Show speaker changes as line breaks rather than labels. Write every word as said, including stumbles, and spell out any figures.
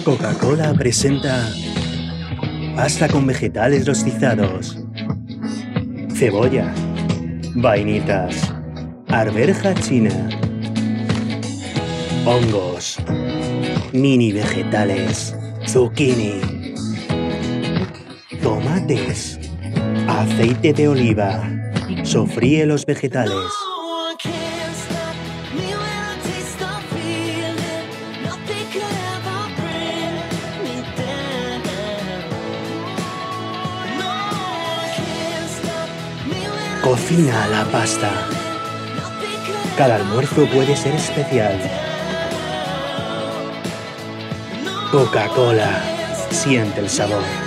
Coca-Cola presenta pasta con vegetales rostizados, cebolla, vainitas, arveja china, hongos, mini vegetales, zucchini, tomates, aceite de oliva. Sofríe los vegetales. Cocina la pasta. Cada almuerzo puede ser especial. Coca-Cola. Siente el sabor.